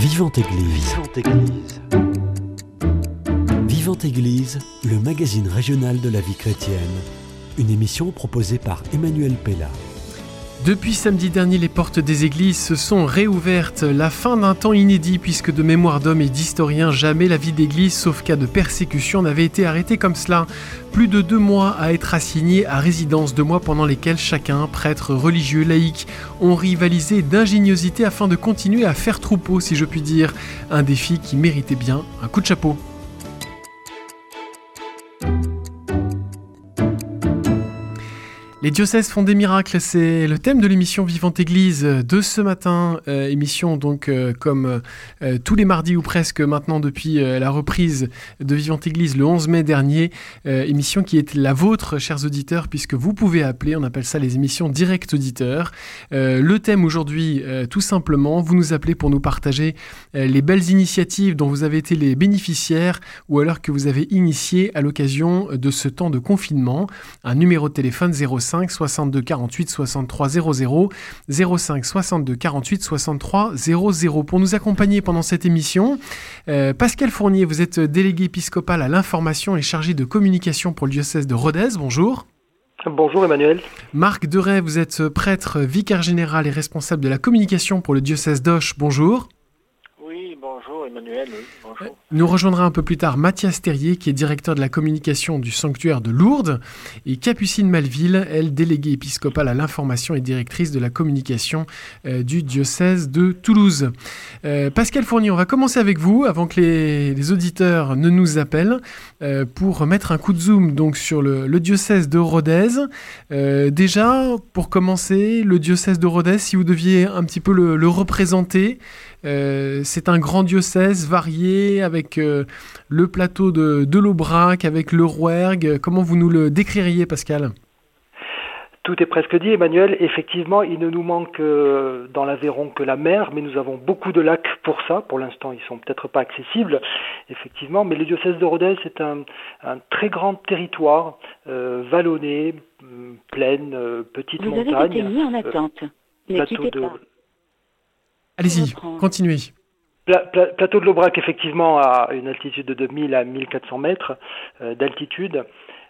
Vivante Église. Vivante Église, le magazine régional de la vie chrétienne. Une émission proposée par Emmanuel Pella. Depuis samedi dernier, les portes des églises se sont réouvertes. La fin d'un temps inédit, puisque de mémoire d'hommes et d'historiens, jamais la vie d'église, sauf cas de persécution, n'avait été arrêtée comme cela. Plus de 2 mois à être assignés à résidence, 2 mois pendant lesquels chacun, prêtre, religieux, laïc, ont rivalisé d'ingéniosité afin de continuer à faire troupeau, si je puis dire. Un défi qui méritait bien un coup de chapeau. Les diocèses font des miracles, c'est le thème de l'émission Vivante Église de ce matin. Émission donc comme tous les mardis ou presque maintenant depuis la reprise de Vivante Église le 11 mai dernier. Émission qui est la vôtre, chers auditeurs, puisque vous pouvez appeler, on appelle ça les émissions directes auditeurs. Le thème aujourd'hui, tout simplement, vous nous appelez pour nous partager les belles initiatives dont vous avez été les bénéficiaires ou alors que vous avez initié à l'occasion de ce temps de confinement. Un numéro de téléphone 05 62 48 63 00 05 62 48 63 00. Pour nous accompagner pendant cette émission, Pascal Fournier, vous êtes délégué épiscopal à l'information et chargé de communication pour le diocèse de Rodez. Bonjour. Bonjour Emmanuel. Marc Deray, vous êtes prêtre, vicaire général et responsable de la communication pour le diocèse d'Auch. Bonjour. Bonjour Emmanuel, oui, bonjour. Nous rejoindra un peu plus tard Mathias Terrier, qui est directeur de la communication du sanctuaire de Lourdes, et Capucine Malville, elle déléguée épiscopale à l'information et directrice de la communication du diocèse de Toulouse. Pascal Fournier, on va commencer avec vous, avant que les auditeurs ne nous appellent, pour mettre un coup de zoom donc, sur le diocèse de Rodez. Déjà, pour commencer, le diocèse de Rodez, si vous deviez un petit peu le représenter, c'est un grand diocèse varié avec le plateau de l'Aubrac, avec le Rouergue. Comment vous nous le décririez, Pascal ? Tout est presque dit, Emmanuel. Effectivement, il ne nous manque dans l'Aveyron que la mer, mais nous avons beaucoup de lacs pour ça. Pour l'instant, ils sont peut-être pas accessibles, effectivement. Mais le diocèse de Rodez, c'est un très grand territoire, vallonné, plaine, petite montagne. Vous avez été mis en attente. Ne quittez pas. Allez-y, continuez. Plateau de l'Aubrac, effectivement, à une altitude de 1000 à 1400 mètres d'altitude,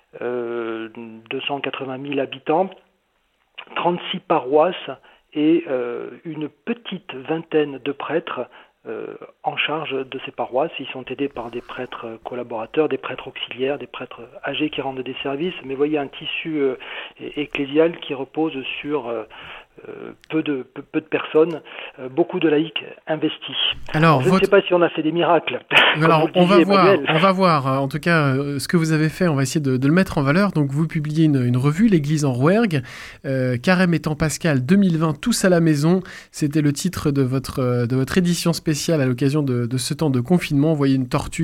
280 000 habitants, 36 paroisses et une petite vingtaine de prêtres en charge de ces paroisses. Ils sont aidés par des prêtres collaborateurs, des prêtres auxiliaires, des prêtres âgés qui rendent des services. Mais voyez, un tissu ecclésial qui repose sur peu de personnes, beaucoup de laïcs investis. Alors, je ne sais pas si on a fait des miracles. Alors, on va voir. En tout cas, ce que vous avez fait, on va essayer de le mettre en valeur. Donc, vous publiez une revue, l'Église en Rouergue, Carême étant Pascal 2020, tous à la maison. C'était le titre de votre édition spéciale à l'occasion de ce temps de confinement. Vous voyez une tortue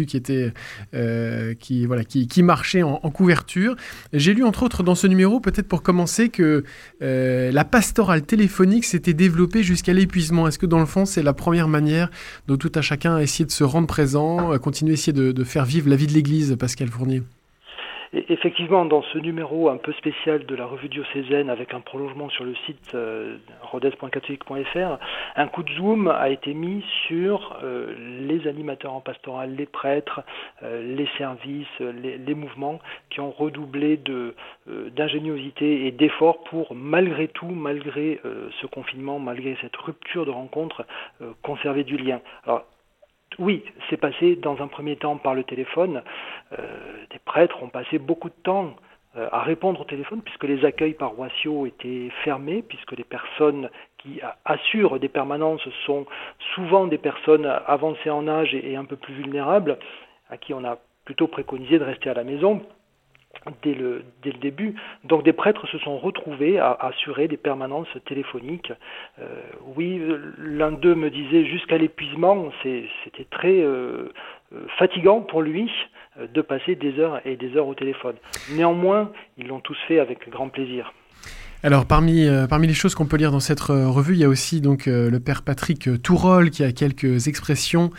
qui marchait en couverture. J'ai lu entre autres dans ce numéro, peut-être pour commencer, que la pastorale téléphonique s'était développée jusqu'à l'épuisement. Est-ce que dans le fond, c'est la première manière dont tout à chacun a essayé de se rendre présent, continuer à essayer de faire vivre la vie de l'Église, Pascal Fournier ? Et effectivement, dans ce numéro un peu spécial de la revue diocésaine, avec un prolongement sur le site rodez.catholique.fr, un coup de zoom a été mis sur les animateurs en pastoral, les prêtres, les services, les mouvements qui ont redoublé d'ingéniosité et d'efforts pour, malgré tout, malgré ce confinement, malgré cette rupture de rencontre, conserver du lien. Alors, oui, c'est passé dans un premier temps par le téléphone. Des prêtres ont passé beaucoup de temps à répondre au téléphone puisque les accueils paroissiaux étaient fermés, puisque les personnes qui assurent des permanences sont souvent des personnes avancées en âge et un peu plus vulnérables, à qui on a plutôt préconisé de rester à la maison dès le début. Donc des prêtres se sont retrouvés à assurer des permanences téléphoniques. Oui, l'un d'eux me disait jusqu'à l'épuisement, c'était très fatigant pour lui de passer des heures et des heures au téléphone. Néanmoins, ils l'ont tous fait avec grand plaisir. Alors parmi les choses qu'on peut lire dans cette revue, il y a aussi donc le père Patrick Tourol qui a quelques expressions.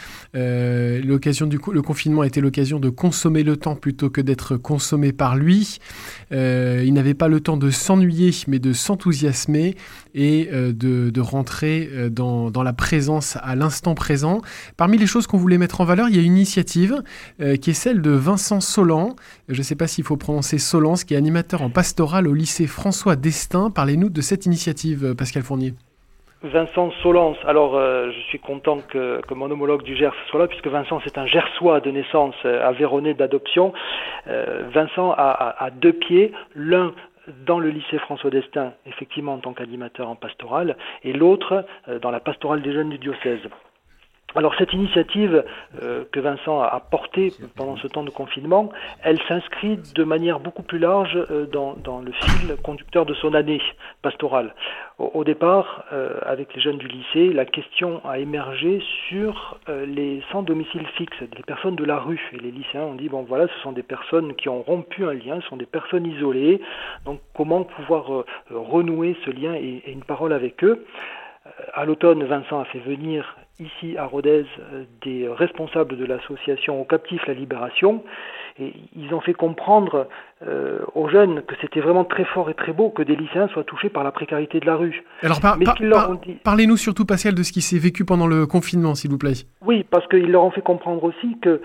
Le confinement a été l'occasion de consommer le temps plutôt que d'être consommé par lui. Il n'avait pas le temps de s'ennuyer mais de s'enthousiasmer et de rentrer dans la présence à l'instant présent. Parmi les choses qu'on voulait mettre en valeur, il y a une initiative qui est celle de Vincent Solan. Je ne sais pas s'il faut prononcer Solans, qui est animateur en pastoral au lycée François d'Estaing. Parlez-nous de cette initiative, Pascal Fournier. Vincent Solans. Alors, je suis content que mon homologue du Gers soit là, puisque Vincent, c'est un Gersois de naissance, aveyronais d'adoption. Vincent a deux pieds, l'un dans le lycée François d'Estaing, effectivement en tant qu'animateur en pastoral, et l'autre dans la pastorale des jeunes du diocèse. Alors cette initiative que Vincent a portée pendant ce temps de confinement, elle s'inscrit de manière beaucoup plus large dans le fil conducteur de son année pastorale. Au départ, avec les jeunes du lycée, la question a émergé sur les sans domicile fixe, les personnes de la rue. Et les lycéens ont dit, bon voilà, ce sont des personnes qui ont rompu un lien, ce sont des personnes isolées, donc comment pouvoir renouer ce lien et une parole avec eux. À l'automne, Vincent a fait venir ici à Rodez des responsables de l'association Aux Captifs la Libération, et ils ont fait comprendre aux jeunes que c'était vraiment très fort et très beau que des lycéens soient touchés par la précarité de la rue. Alors parlez-nous surtout, Pascal, de ce qui s'est vécu pendant le confinement, s'il vous plaît. Oui, parce qu'ils leur ont fait comprendre aussi que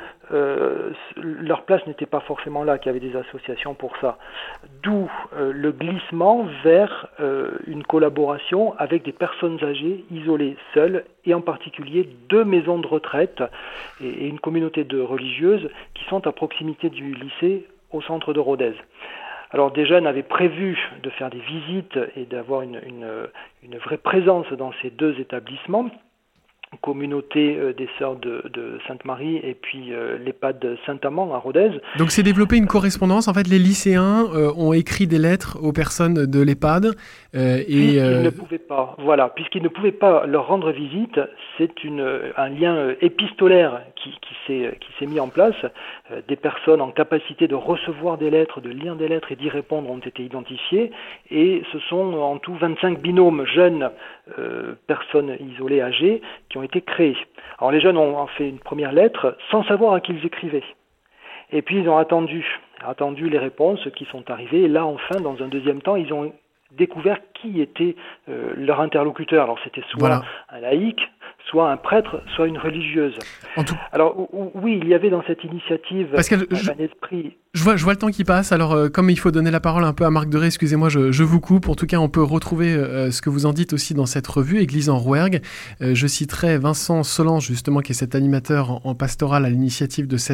leur place n'était pas forcément là, qu'il y avait des associations pour ça. D'où le glissement vers une collaboration avec des personnes âgées, isolées, seules, et en particulier 2 maisons de retraite et une communauté de religieuses qui sont à proximité du lycée au centre de Rodez. Alors des jeunes avaient prévu de faire des visites et d'avoir une vraie présence dans ces 2 établissements, communauté des Sœurs de Sainte-Marie et puis l'EHPAD Saint-Amand à Rodez. Donc c'est développé une correspondance. En fait, les lycéens ont écrit des lettres aux personnes de l'EHPAD. Puisqu'ils ne pouvaient pas, voilà, puisqu'ils ne pouvaient pas leur rendre visite, c'est un lien épistolaire qui s'est mis en place. Des personnes en capacité de recevoir des lettres, de lire des lettres et d'y répondre ont été identifiées. Et ce sont en tout 25 binômes jeunes, personnes isolées, âgées, qui ont été créés. Alors les jeunes ont fait une première lettre sans savoir à qui ils écrivaient. Et puis ils ont attendu les réponses qui sont arrivées. Et là, enfin, dans un deuxième temps, ils ont découvert qui était leur interlocuteur. Alors c'était soit un laïc, soit un prêtre, soit une religieuse. Alors oui, il y avait dans cette initiative un esprit... Je vois le temps qui passe, alors comme il faut donner la parole un peu à Marc Deré, excusez-moi, je vous coupe. En tout cas, on peut retrouver ce que vous en dites aussi dans cette revue, Église en Rouergue. Je citerai Vincent Solange, justement, qui est cet animateur en pastoral à l'initiative de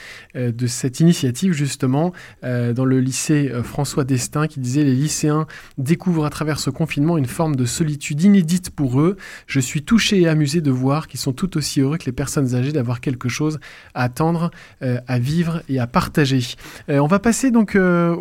cette initiative, justement, dans le lycée François d'Estaing, qui disait « Les lycéens découvrent à travers ce confinement une forme de solitude inédite pour eux. Je suis touché et amusé de voir qu'ils sont tout aussi heureux que les personnes âgées d'avoir quelque chose à attendre, à vivre et à partager. » On va passer donc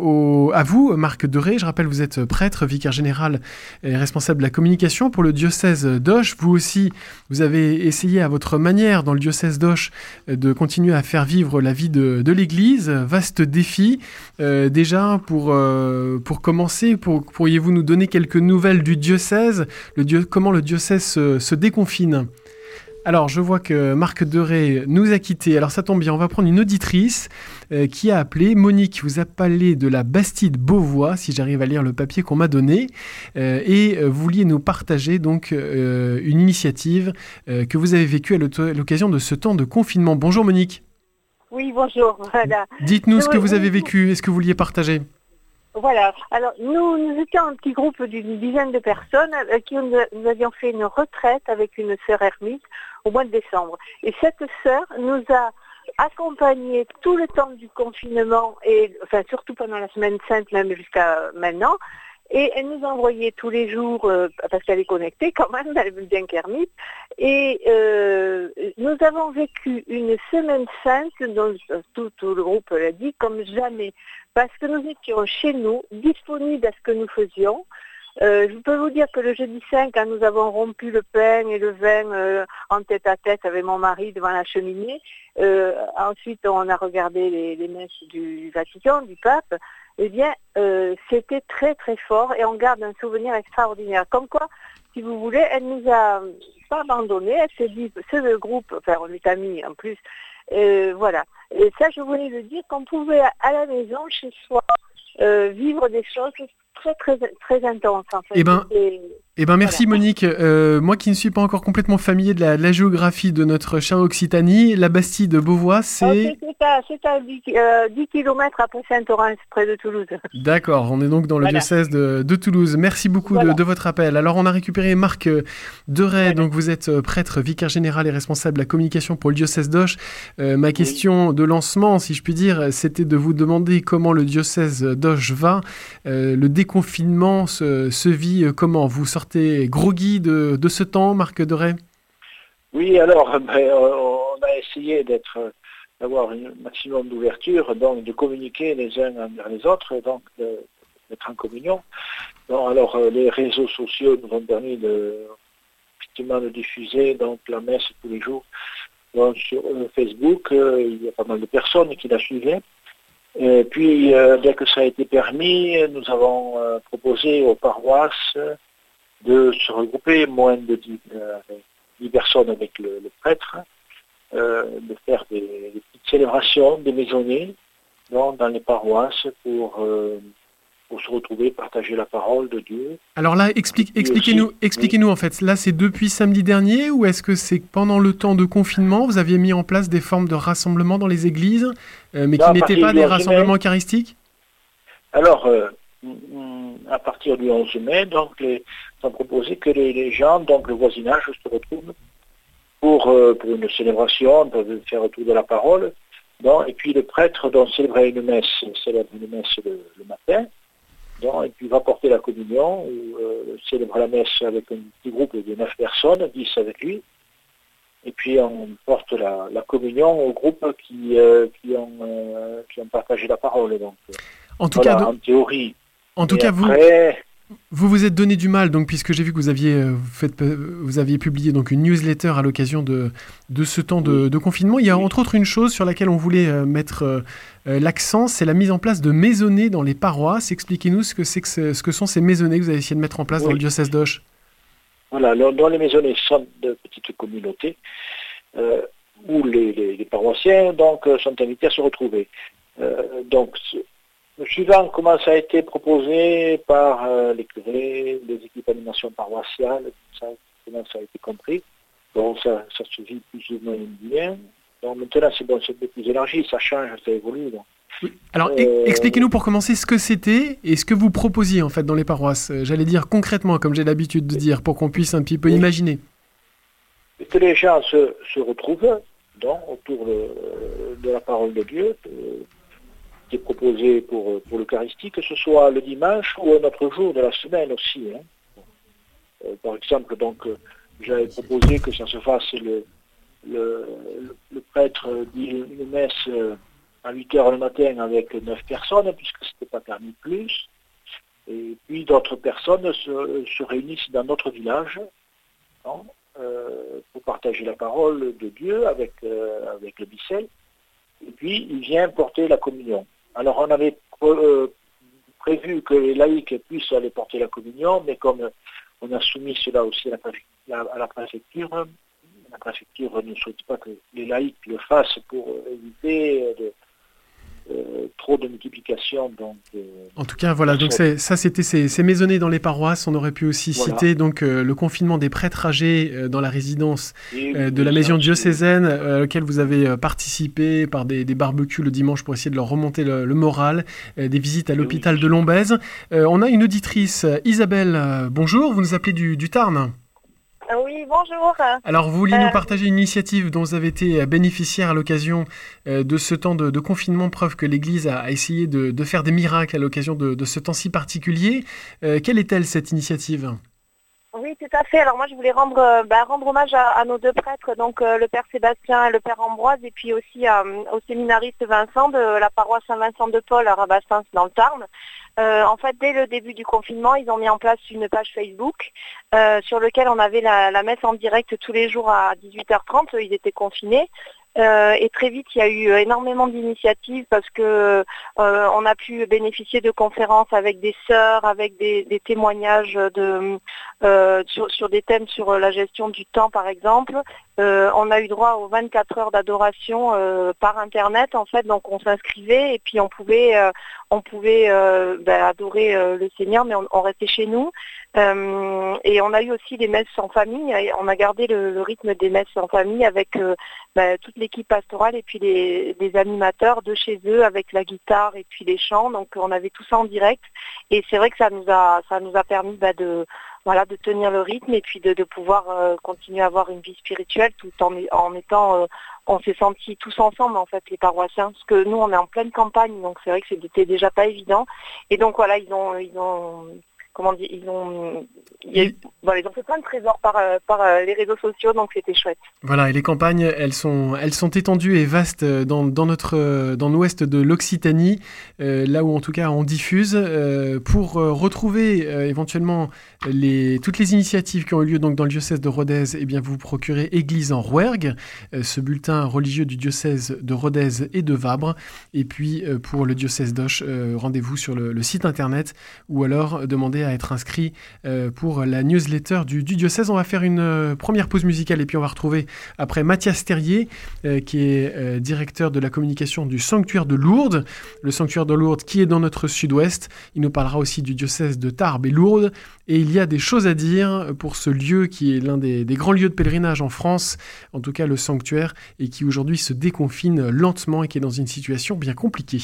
à vous, Marc Deré. Je rappelle, vous êtes prêtre, vicaire général et responsable de la communication pour le diocèse d'Auch. Vous aussi, vous avez essayé à votre manière dans le diocèse d'Auch de continuer à faire vivre la vie de l'Église. Vaste défi. Déjà, pour commencer, pourriez-vous nous donner quelques nouvelles du diocèse, comment le diocèse se déconfine? Alors, je vois que Marc Deré nous a quittés. Alors, ça tombe bien, on va prendre une auditrice qui a appelé. Monique vous a parlé de la Bastide-Beauvois, si j'arrive à lire le papier qu'on m'a donné. Et vous vouliez nous partager donc une initiative que vous avez vécue à l'occasion de ce temps de confinement. Bonjour Monique. Oui, bonjour. Voilà. Dites-nous ce que vous avez vécu et ce que vous vouliez partager. Voilà. Alors, nous étions un petit groupe d'une dizaine de personnes avec qui nous avions fait une retraite avec une sœur ermite au mois de décembre. Et cette sœur nous a accompagnés tout le temps du confinement, et enfin surtout pendant la semaine sainte, même jusqu'à maintenant. Et elle nous a envoyé tous les jours, parce qu'elle est connectée quand même, elle est bien qu'ermite. Et nous avons vécu une semaine sainte, dont tout le groupe l'a dit, comme jamais. Parce que nous étions chez nous, disponibles à ce que nous faisions. Je peux vous dire que le jeudi 5, quand nous avons rompu le pain et le vin en tête à tête avec mon mari devant la cheminée, ensuite on a regardé les messes du Vatican, du pape, eh bien, c'était très très fort et on garde un souvenir extraordinaire. Comme quoi, si vous voulez, elle nous a pas abandonnés, elle s'est dit, c'est le groupe, enfin on est amis en plus, voilà. Et ça, je voulais le dire qu'on pouvait à la maison, chez soi, vivre des choses très très très intenses en fait. Eh ben merci voilà. Monique. Moi qui ne suis pas encore complètement familier de la géographie de notre chère Occitanie, la Bastide de Beauvois, c'est... C'est à 10 km après Saint-Orens, près de Toulouse. D'accord, on est donc dans le diocèse de Toulouse. Merci beaucoup de votre appel. Alors on a récupéré Marc Deray, donc vous êtes prêtre, vicaire général et responsable de la communication pour le diocèse d'Auch. Ma question de lancement, si je puis dire, c'était de vous demander comment le diocèse d'Auch va. Le déconfinement se vit comment? Vous sortez groggy de ce temps, Marc Deray? Oui, alors, on a essayé d'avoir un maximum d'ouverture, donc de communiquer les uns envers les autres, donc d'être en communion. Donc, alors, les réseaux sociaux nous ont permis effectivement de diffuser donc, la messe tous les jours. Donc, sur Facebook, il y a pas mal de personnes qui la suivaient. Et puis, dès que ça a été permis, nous avons proposé aux paroisses de se regrouper, moins de 10 personnes avec le prêtre, de faire des petites célébrations, des maisonnées dans les paroisses pour se retrouver, partager la parole de Dieu. Alors là, expliquez-nous en fait. Là, c'est depuis samedi dernier ou est-ce que c'est pendant le temps de confinement, vous aviez mis en place des formes de rassemblement dans les églises, mais qui n'étaient pas des rassemblements eucharistiques? Alors, à partir du 11 mai, donc, on proposé que les gens, donc le voisinage, se retrouvent pour une célébration, pour faire autour de la parole. Donc, et puis le prêtre célèbre une messe le matin, donc, et puis va porter la communion, ou célèbre la messe avec un petit groupe de 9 personnes, 10 avec lui. Et puis on porte la communion au groupe qui ont partagé la parole. Donc, en tout cas, en théorie. En tout cas, après, vous vous êtes donné du mal, donc, puisque j'ai vu que vous aviez publié donc une newsletter à l'occasion de ce temps de confinement. Il y a entre autres une chose sur laquelle on voulait mettre l'accent, c'est la mise en place de maisonnées dans les paroisses. Expliquez-nous ce que sont ces maisonnées que vous avez essayé de mettre en place dans le diocèse d'Auch. Voilà, dans les maisonnées sont de petites communautés où les paroissiens donc, sont invités à se retrouver. Donc, suivant comment ça a été proposé par les curés, les équipes d'animation paroissiale, comment ça a été compris. Donc ça se vit plus ou moins bien. Donc maintenant c'est un peu plus élargi, ça change, ça évolue. Donc. Oui. Alors expliquez-nous pour commencer ce que c'était et ce que vous proposiez en fait dans les paroisses. J'allais dire concrètement, comme j'ai l'habitude de dire, pour qu'on puisse un petit peu imaginer. Et que les gens se retrouvent donc, autour de la parole de Dieu, qui est proposé pour l'Eucharistie, que ce soit le dimanche ou un autre jour de la semaine aussi. Hein. Par exemple, donc, j'avais proposé que ça se fasse le prêtre dit une messe à 8h le matin avec 9 personnes, puisque ce n'était pas permis plus. Et puis d'autres personnes se réunissent dans notre village pour partager la parole de Dieu avec le missel. Et puis il vient porter la communion. Alors on avait prévu que les laïcs puissent aller porter la communion, mais comme on a soumis cela aussi à la préfecture ne souhaite pas que les laïcs le fassent pour éviter trop de multiplication. Donc, en tout cas, voilà, donc c'était ces maisonnées dans les paroisses. On aurait pu aussi citer donc, le confinement des prêtres âgés dans la résidence de la maison diocésaine, auquel vous avez participé par des barbecues le dimanche pour essayer de leur remonter le moral, des visites à l'hôpital de Lombèze. On a une auditrice, Isabelle, bonjour, vous nous appelez du Tarn. Oui, bonjour. Alors, vous vouliez nous partager une initiative dont vous avez été bénéficiaire à l'occasion de ce temps de confinement, preuve que l'Église a essayé de faire des miracles à l'occasion de ce temps si particulier. Quelle est-elle, cette initiative ? Oui, tout à fait. Alors moi, je voulais rendre hommage à nos deux prêtres, donc le Père Sébastien et le Père Ambroise, et puis aussi au séminariste Vincent de la paroisse Saint-Vincent de Paul à Rabastens dans le Tarn. En fait, dès le début du confinement, ils ont mis en place une page Facebook sur laquelle on avait la messe en direct tous les jours à 18h30. Ils étaient confinés. Et très vite, il y a eu énormément d'initiatives parce que on a pu bénéficier de conférences avec des sœurs, avec des témoignages sur des thèmes sur la gestion du temps, par exemple. On a eu droit aux 24 heures d'adoration par Internet, en fait. Donc, on s'inscrivait et puis on pouvait adorer le Seigneur, mais on restait chez nous. Et on a eu aussi des messes en famille. On a gardé le rythme des messes en famille avec toute l'équipe pastorale et puis les animateurs de chez eux avec la guitare et puis les chants. Donc on avait tout ça en direct et c'est vrai que ça nous a permis de tenir le rythme et puis de pouvoir continuer à avoir une vie spirituelle tout en étant on s'est sentis tous ensemble en fait les paroissiens parce que nous on est en pleine campagne donc c'est vrai que c'était déjà pas évident et donc voilà ils ont fait plein de trésors par les réseaux sociaux, donc c'était chouette. Voilà, et les campagnes, elles sont étendues et vastes dans l'ouest de l'Occitanie, là où en tout cas on diffuse. Pour retrouver éventuellement toutes les initiatives qui ont eu lieu donc dans le diocèse de Rodez, eh bien vous procurez Église en Rouergue, ce bulletin religieux du diocèse de Rodez et de Vabre. Et puis pour le diocèse d'Auch, rendez-vous sur le site internet ou alors demandez à être inscrit pour la newsletter du diocèse. On va faire une première pause musicale et puis on va retrouver après Mathias Terrier qui est directeur de la communication du Sanctuaire de Lourdes. Le Sanctuaire de Lourdes qui est dans notre sud-ouest. Il nous parlera aussi du diocèse de Tarbes et Lourdes et il y a des choses à dire pour ce lieu qui est l'un des grands lieux de pèlerinage en France, en tout cas le sanctuaire, et qui aujourd'hui se déconfine lentement et qui est dans une situation bien compliquée.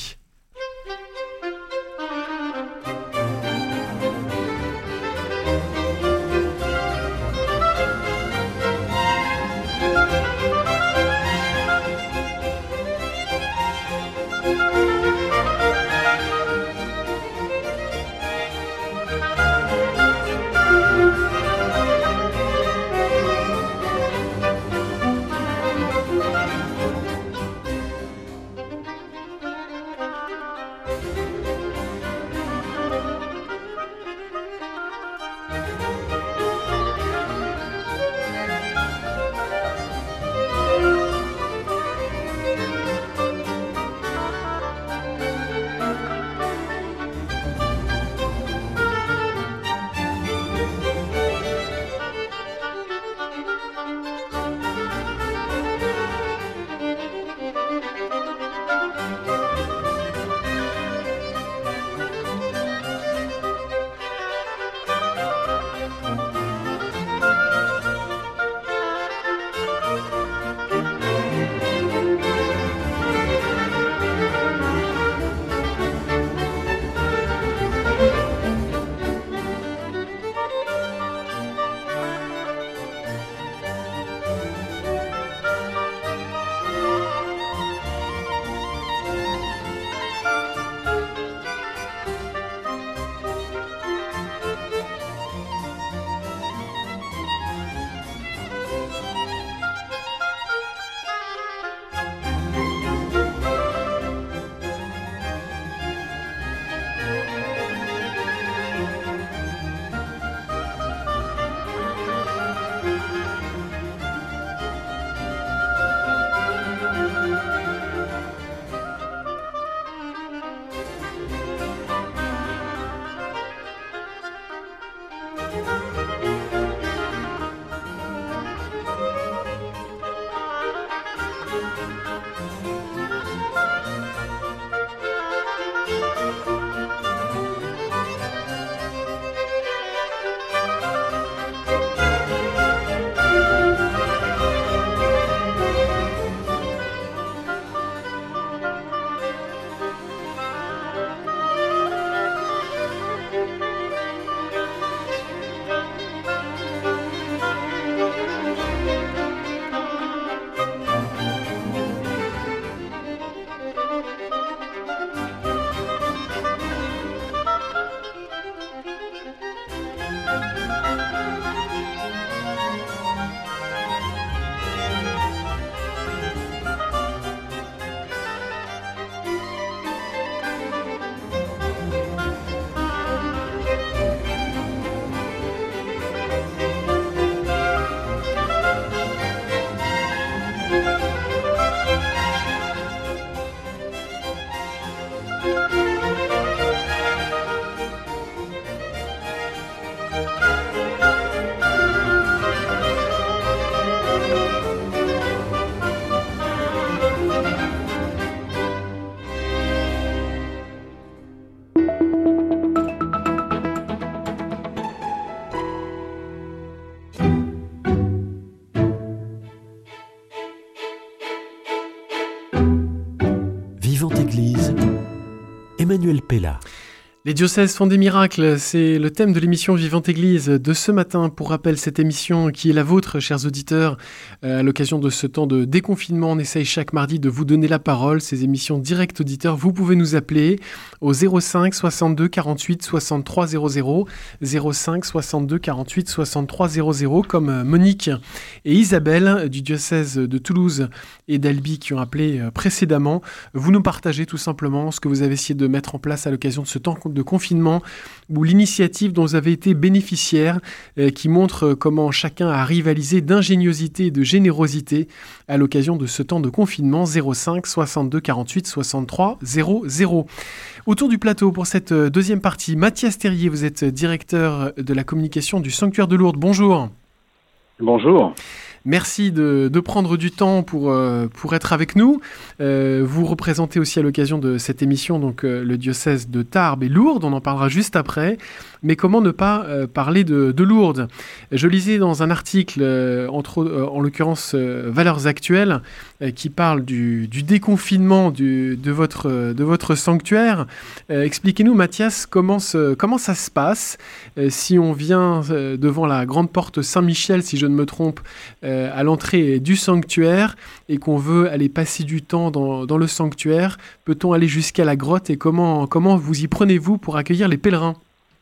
Emmanuel Pella. Les diocèses font des miracles, c'est le thème de l'émission Vivante Église de ce matin. Pour rappel, cette émission qui est la vôtre, chers auditeurs, à l'occasion de ce temps de déconfinement, on essaye chaque mardi de vous donner la parole. Ces émissions directes auditeurs, vous pouvez nous appeler au 05 62 48 63 00, 05 62 48 63 00, comme Monique et Isabelle du diocèse de Toulouse et d'Albi qui ont appelé précédemment. Vous nous partagez tout simplement ce que vous avez essayé de mettre en place à l'occasion de ce temps de confinement ou l'initiative dont vous avez été bénéficiaire qui montre comment chacun a rivalisé d'ingéniosité et de générosité à l'occasion de ce temps de confinement. 05 62 48 63 00. Autour du plateau pour cette deuxième partie, Mathias Terrier, vous êtes directeur de la communication du Sanctuaire de Lourdes. Bonjour. Bonjour. Merci de prendre du temps pour être avec nous. Vous représentez aussi à l'occasion de cette émission donc le diocèse de Tarbes et Lourdes, on en parlera juste après. Mais comment ne pas parler de Lourdes ? Je lisais dans un article, en l'occurrence Valeurs Actuelles, qui parle du déconfinement de votre sanctuaire. Expliquez-nous, Mathias, comment ça se passe si on vient devant la grande porte Saint-Michel, si je ne me trompe, à l'entrée du sanctuaire et qu'on veut aller passer du temps dans le sanctuaire. Peut-on aller jusqu'à la grotte et comment vous y prenez-vous pour accueillir les pèlerins ?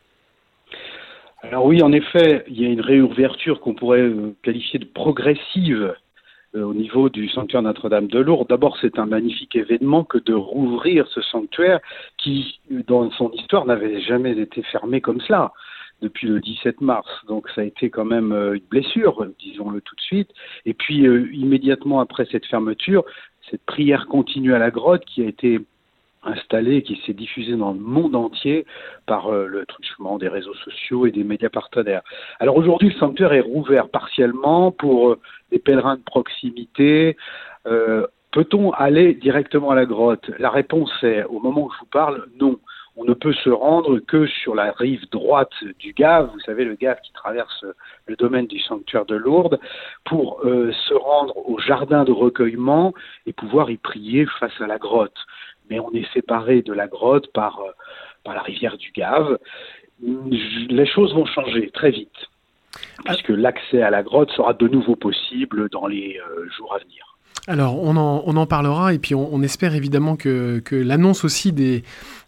Alors oui, en effet, il y a une réouverture qu'on pourrait qualifier de progressive au niveau du sanctuaire Notre-Dame de Lourdes. D'abord, c'est un magnifique événement que de rouvrir ce sanctuaire qui, dans son histoire, n'avait jamais été fermé comme cela depuis le 17 mars. Donc ça a été quand même une blessure, disons-le tout de suite. Et puis immédiatement après cette fermeture, cette prière continue à la grotte qui a été installée, qui s'est diffusée dans le monde entier par le truchement des réseaux sociaux et des médias partenaires. Alors aujourd'hui, le sanctuaire est rouvert partiellement pour les pèlerins de proximité. Peut-on aller directement à la grotte ? La réponse est, au moment où je vous parle, non. On ne peut se rendre que sur la rive droite du Gave, vous savez, le Gave qui traverse le domaine du sanctuaire de Lourdes, pour se rendre au jardin de recueillement et pouvoir y prier face à la grotte. Mais on est séparé de la grotte par la rivière du Gave. Les choses vont changer très vite, puisque l'accès à la grotte sera de nouveau possible dans les jours à venir. Alors, on en parlera et puis on espère évidemment que l'annonce aussi des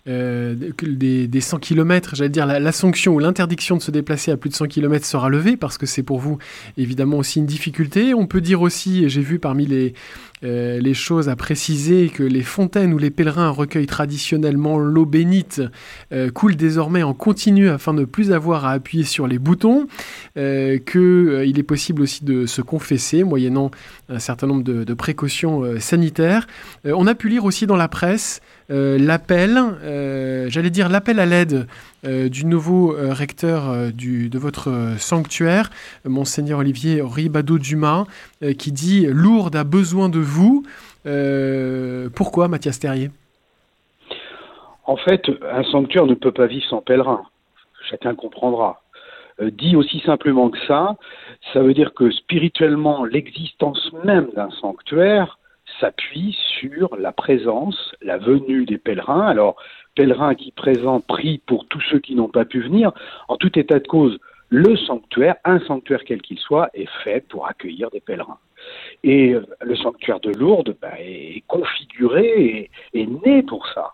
100 km, j'allais dire la sanction ou l'interdiction de se déplacer à plus de 100 km sera levée parce que c'est pour vous évidemment aussi une difficulté. On peut dire aussi, j'ai vu parmi les choses à préciser, que les fontaines où les pèlerins recueillent traditionnellement l'eau bénite coulent désormais en continu afin de ne plus avoir à appuyer sur les boutons, qu'il est possible aussi de se confesser moyennant un certain nombre de précautions sanitaires. On a pu lire aussi dans la presse l'appel à l'aide du nouveau recteur de votre sanctuaire, Monseigneur Olivier Ribado-Dumas, qui dit « Lourdes a besoin de vous ». Pourquoi, Mathias Terrier ? En fait, un sanctuaire ne peut pas vivre sans pèlerins. Chacun comprendra. Dit aussi simplement que ça veut dire que spirituellement, l'existence même d'un sanctuaire s'appuie sur la présence, la venue des pèlerins. Alors, pèlerins qui présentent prient pour tous ceux qui n'ont pas pu venir. En tout état de cause, le sanctuaire, un sanctuaire quel qu'il soit, est fait pour accueillir des pèlerins. Et le sanctuaire de Lourdes est configuré et est né pour ça.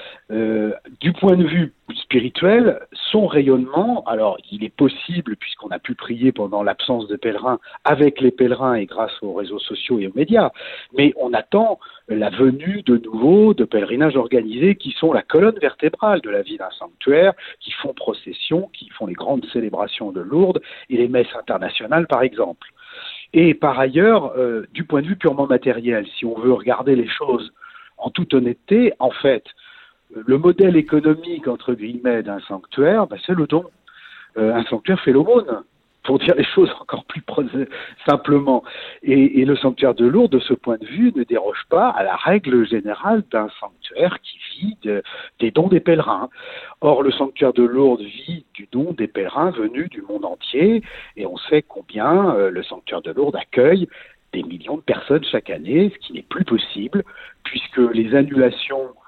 Du point de vue spirituel, son rayonnement, alors il est possible, puisqu'on a pu prier pendant l'absence de pèlerins, avec les pèlerins et grâce aux réseaux sociaux et aux médias, mais on attend la venue de nouveau de pèlerinages organisés qui sont la colonne vertébrale de la vie d'un sanctuaire, qui font procession, qui font les grandes célébrations de Lourdes et les messes internationales par exemple. Et par ailleurs, du point de vue purement matériel, si on veut regarder les choses en toute honnêteté, en fait, le modèle économique, entre guillemets, d'un sanctuaire, c'est le don. Un sanctuaire fait l'aumône, pour dire les choses encore plus simplement. Et le sanctuaire de Lourdes, de ce point de vue, ne déroge pas à la règle générale d'un sanctuaire qui vit des dons des pèlerins. Or, le sanctuaire de Lourdes vit du don des pèlerins venus du monde entier, et on sait combien le sanctuaire de Lourdes accueille des millions de personnes chaque année, ce qui n'est plus possible, puisque les annulations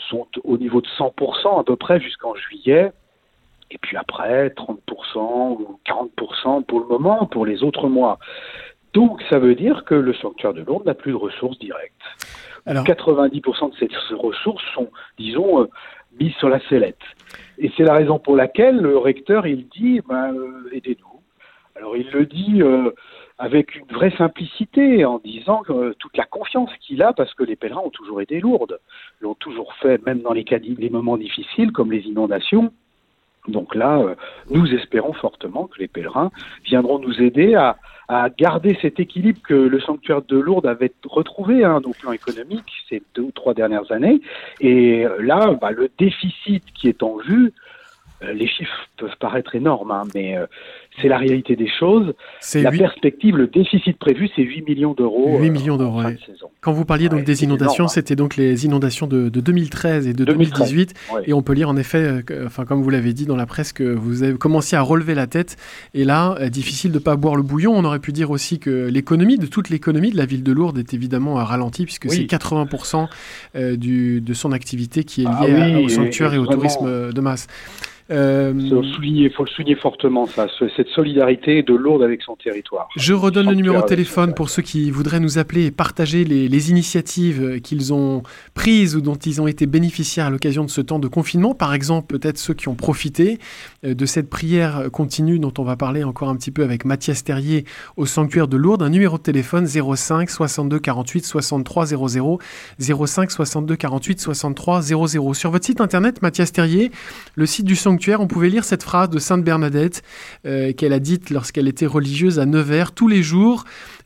sont au niveau de 100% à peu près jusqu'en juillet. Et puis après, 30% ou 40% pour le moment, pour les autres mois. Donc, ça veut dire que le sanctuaire de Lourdes n'a plus de ressources directes. Alors, 90% de ces ressources sont, disons, mises sur la sellette. Et c'est la raison pour laquelle le recteur, il dit, aidez-nous. Alors, il le dit avec une vraie simplicité, en disant toute la confiance qu'il a, parce que les pèlerins ont toujours aidé Lourdes. Ils l'ont toujours fait, même dans les moments difficiles, comme les inondations. Donc là, nous espérons fortement que les pèlerins viendront nous aider à garder cet équilibre que le sanctuaire de Lourdes avait retrouvé au plan économique ces 2 ou 3 dernières années. Et là, le déficit qui est en vue, les chiffres peuvent paraître énormes, mais c'est la réalité des choses. Perspective, le déficit prévu, c'est 8 millions d'euros. 8 millions d'euros, en fin de saison. Quand vous parliez donc des inondations, c'était donc les inondations de 2013 et de 2018. Et on peut lire en effet, comme vous l'avez dit dans la presse, que vous avez commencé à relever la tête. Et là, difficile de ne pas boire le bouillon. On aurait pu dire aussi que toute l'économie de la ville de Lourdes est évidemment ralentie, puisque c'est 80% de son activité qui est liée au sanctuaire et au tourisme de masse. Il faut le souligner fortement, ça, cette solidarité de Lourdes avec son territoire. Je redonne le numéro de téléphone pour ceux qui voudraient nous appeler et partager les initiatives qu'ils ont prises ou dont ils ont été bénéficiaires à l'occasion de ce temps de confinement. Par exemple, peut-être ceux qui ont profité de cette prière continue dont on va parler encore un petit peu avec Mathias Terrier au sanctuaire de Lourdes. Un numéro de téléphone 05 62 48 63 00, 05 62 48 63 00. Sur votre site internet, Mathias Terrier, le site du sanctuaire, on pouvait lire cette phrase de Sainte Bernadette qu'elle a dite lorsqu'elle était religieuse à Nevers. Tous les jours,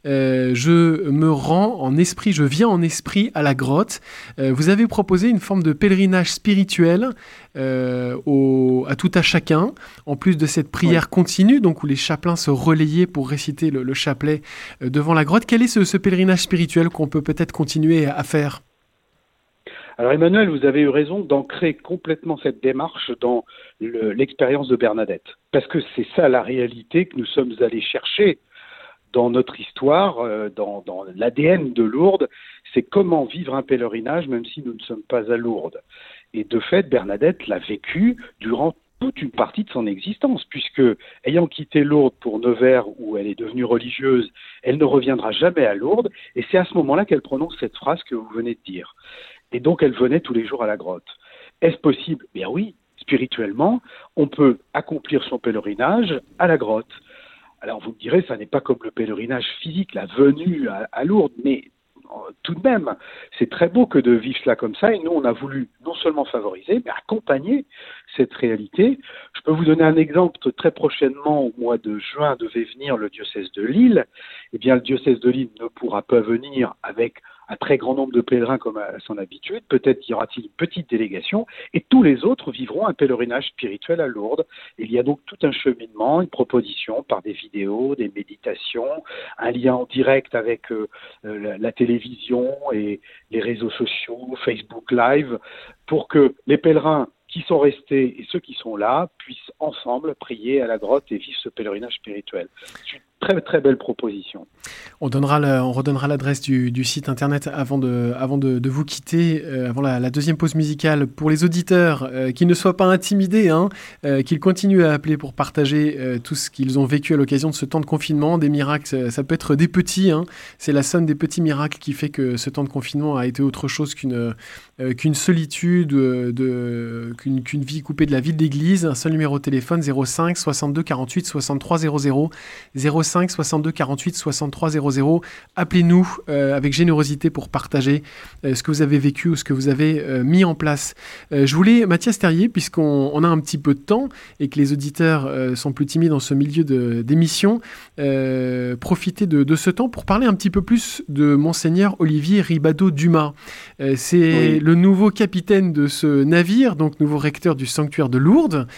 je me rends en esprit, je viens en esprit à la grotte. Vous avez proposé une forme de pèlerinage spirituel à tout à chacun, en plus de cette prière continue, donc où les chapelains se relayaient pour réciter le chapelet devant la grotte. Quel est ce pèlerinage spirituel qu'on peut peut-être continuer à faire ? Alors Emmanuel, vous avez eu raison d'ancrer complètement cette démarche dans l'expérience de Bernadette. Parce que c'est ça la réalité que nous sommes allés chercher dans notre histoire, dans l'ADN de Lourdes. C'est comment vivre un pèlerinage même si nous ne sommes pas à Lourdes. Et de fait, Bernadette l'a vécu durant toute une partie de son existence, puisque, ayant quitté Lourdes pour Nevers, où elle est devenue religieuse, elle ne reviendra jamais à Lourdes, et c'est à ce moment-là qu'elle prononce cette phrase que vous venez de dire. Et donc, elle venait tous les jours à la grotte. Est-ce possible ? Bien oui, spirituellement, on peut accomplir son pèlerinage à la grotte. Alors, vous me direz, ça n'est pas comme le pèlerinage physique, la venue à Lourdes, mais tout de même, c'est très beau que de vivre cela comme ça. Et nous, on a voulu non seulement favoriser, mais accompagner cette réalité. Je peux vous donner un exemple. Très prochainement, au mois de juin, devait venir le diocèse de Lille. Eh bien, le diocèse de Lille ne pourra pas venir avec un très grand nombre de pèlerins comme à son habitude. Peut-être y aura-t-il une petite délégation et tous les autres vivront un pèlerinage spirituel à Lourdes. Il y a donc tout un cheminement, une proposition par des vidéos, des méditations, un lien en direct avec la télévision et les réseaux sociaux, Facebook Live, pour que les pèlerins qui sont restés et ceux qui sont là puissent ensemble prier à la grotte et vivre ce pèlerinage spirituel. C'est une très très belle proposition. On redonnera l'adresse du site internet avant de vous quitter, avant la deuxième pause musicale. Pour les auditeurs qui ne soient pas intimidés, qu'ils continuent à appeler pour partager tout ce qu'ils ont vécu à l'occasion de ce temps de confinement. Des miracles, ça peut être des petits, c'est la somme des petits miracles qui fait que ce temps de confinement a été autre chose qu'une solitude, qu'une vie coupée de la vie de l'église. Un seul numéro de téléphone, 05 62 48 63 00, 05 62 48 63 00. Appelez-nous avec générosité pour partager ce que vous avez vécu ou ce que vous avez mis en place. Je voulais, Mathias Terrier, puisqu'on a un petit peu de temps et que les auditeurs sont plus timides dans ce milieu d'émission, profiter de ce temps pour parler un petit peu plus de Monseigneur Olivier Ribado-Dumas. C'est le nouveau capitaine de ce navire, donc nouveau recteur du sanctuaire de Lourdes,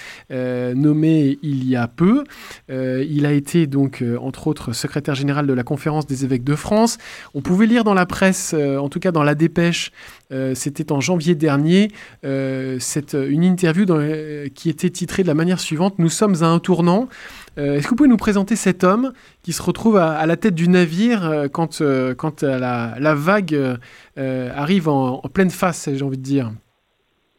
nommé il y a peu. Il a été donc, entre autres, secrétaire général de la Conférence des évêques de France. On pouvait lire dans la presse, en tout cas dans la dépêche, c'était en janvier dernier, une interview qui était titrée de la manière suivante « Nous sommes à un tournant ». Est-ce que vous pouvez nous présenter cet homme qui se retrouve à la tête du navire quand la vague arrive en pleine face, j'ai envie de dire ?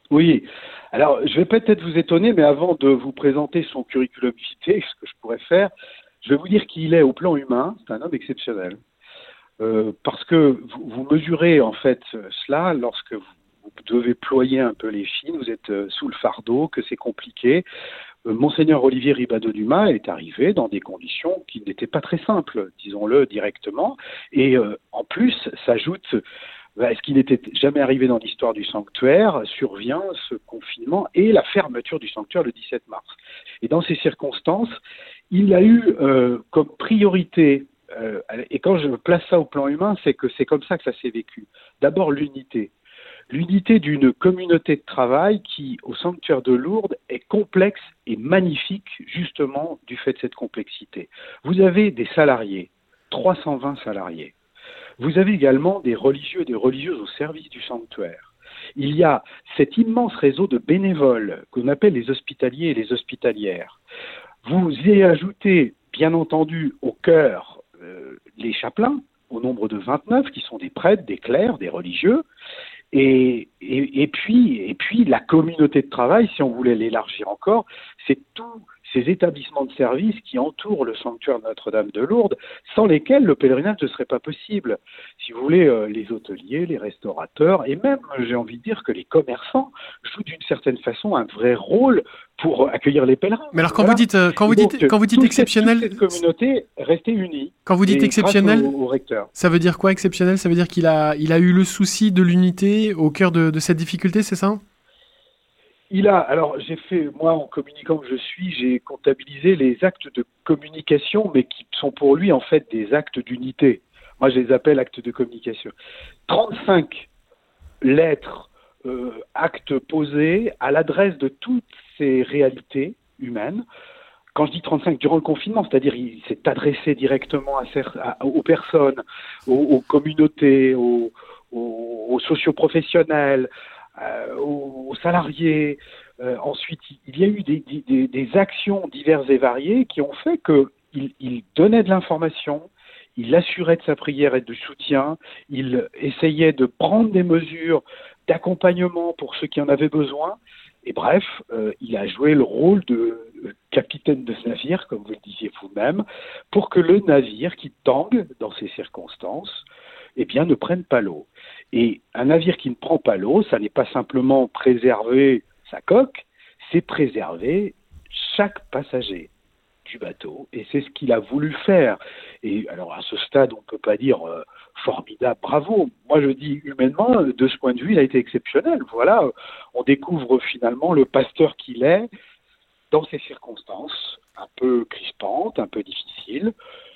Oui. Alors, je vais peut-être vous étonner, mais avant de vous présenter son curriculum vitae, ce que je pourrais faire, je vais vous dire qu'il est, au plan humain, c'est un homme exceptionnel. Parce que vous mesurez en fait cela lorsque vous devez ployer un peu les fils, vous êtes sous le fardeau, que c'est compliqué. Monseigneur Olivier Ribado-Dumas est arrivé dans des conditions qui n'étaient pas très simples, disons-le directement, et en plus s'ajoute ce qui n'était jamais arrivé dans l'histoire du sanctuaire, survient ce confinement et la fermeture du sanctuaire le 17 mars. Et dans ces circonstances, il a eu comme priorité, et quand je place ça au plan humain, c'est que c'est comme ça que ça s'est vécu. D'abord l'unité. L'unité d'une communauté de travail qui, au sanctuaire de Lourdes, est complexe et magnifique, justement, du fait de cette complexité. Vous avez des salariés, 320 salariés. Vous avez également des religieux et des religieuses au service du sanctuaire. Il y a cet immense réseau de bénévoles qu'on appelle les hospitaliers et les hospitalières. Vous y ajoutez, bien entendu, au cœur les chapelains, au nombre de 29, qui sont des prêtres, des clercs, des religieux, et puis la communauté de travail, si on voulait l'élargir encore, c'est tous ces établissements de services qui entourent le sanctuaire Notre-Dame de Lourdes, sans lesquels le pèlerinage ne serait pas possible. Si vous voulez, les hôteliers, les restaurateurs, et même, j'ai envie de dire que les commerçants jouent d'une certaine façon un vrai rôle pour accueillir les pèlerins. Mais alors, quand vous dites exceptionnel, toute cette communauté restait unie. Quand vous dites exceptionnel, au recteur. Ça veut dire quoi exceptionnel? Ça veut dire qu'il a eu le souci de l'unité au cœur de cette difficulté, c'est ça? Alors j'ai fait, moi en communicant que je suis, j'ai comptabilisé les actes de communication, mais qui sont pour lui en fait des actes d'unité. Moi je les appelle actes de communication. 35 lettres, actes posés à l'adresse de toutes ces réalités humaines. Quand je dis 35, durant le confinement, c'est-à-dire il s'est adressé directement aux personnes, aux communautés, aux socioprofessionnels, aux salariés. Ensuite, il y a eu des actions diverses et variées qui ont fait qu'il donnait de l'information, il assurait de sa prière et de soutien, il essayait de prendre des mesures d'accompagnement pour ceux qui en avaient besoin. Et bref, il a joué le rôle de capitaine de ce navire, comme vous le disiez vous-même, pour que le navire qui tangue dans ces circonstances, ne prenne pas l'eau. Et un navire qui ne prend pas l'eau, ça n'est pas simplement préserver sa coque, c'est préserver chaque passager du bateau. Et c'est ce qu'il a voulu faire. Et alors à ce stade, on ne peut pas dire formidable, bravo. Moi je dis humainement, de ce point de vue, il a été exceptionnel. Voilà, on découvre finalement le pasteur qu'il est dans ces circonstances un peu crispantes, un peu difficiles.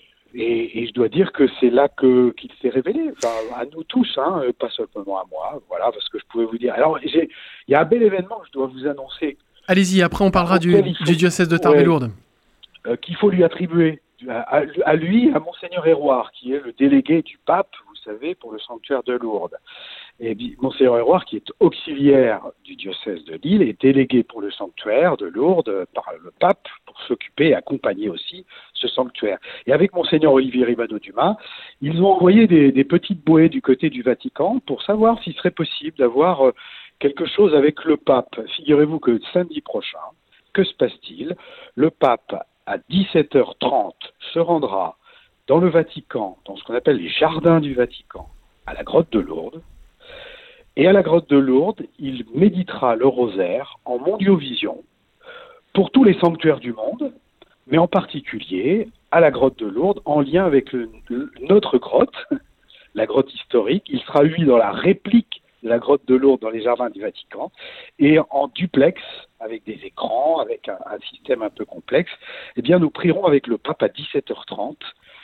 Et je dois dire que c'est là qu'il s'est révélé, à nous tous, pas seulement à moi, voilà ce que je pouvais vous dire. Alors, il y a un bel événement que je dois vous annoncer. Allez-y, après on parlera du diocèse de Tarbes et Lourdes. Qu'il faut lui attribuer, à lui, à Monseigneur Héroard, qui est le délégué du pape, vous savez, pour le sanctuaire de Lourdes. Et Monseigneur Héroard, qui est auxiliaire du diocèse de Lille, est délégué pour le sanctuaire de Lourdes par le pape, pour s'occuper et accompagner aussi ce sanctuaire. Et avec Monseigneur Olivier Ribado-Dumas, ils ont envoyé des petites bouées du côté du Vatican pour savoir s'il serait possible d'avoir quelque chose avec le pape. Figurez-vous que samedi prochain, que se passe-t-il? Le pape, à 17h30, se rendra dans le Vatican, dans ce qu'on appelle les jardins du Vatican, à la grotte de Lourdes. Et à la grotte de Lourdes, il méditera le rosaire en mondiovision pour tous les sanctuaires du monde, mais en particulier à la grotte de Lourdes, en lien avec notre grotte, la grotte historique. Il sera, lui, dans la réplique de la grotte de Lourdes dans les jardins du Vatican, et en duplex, avec des écrans, avec un système un peu complexe. Nous prierons avec le pape à 17h30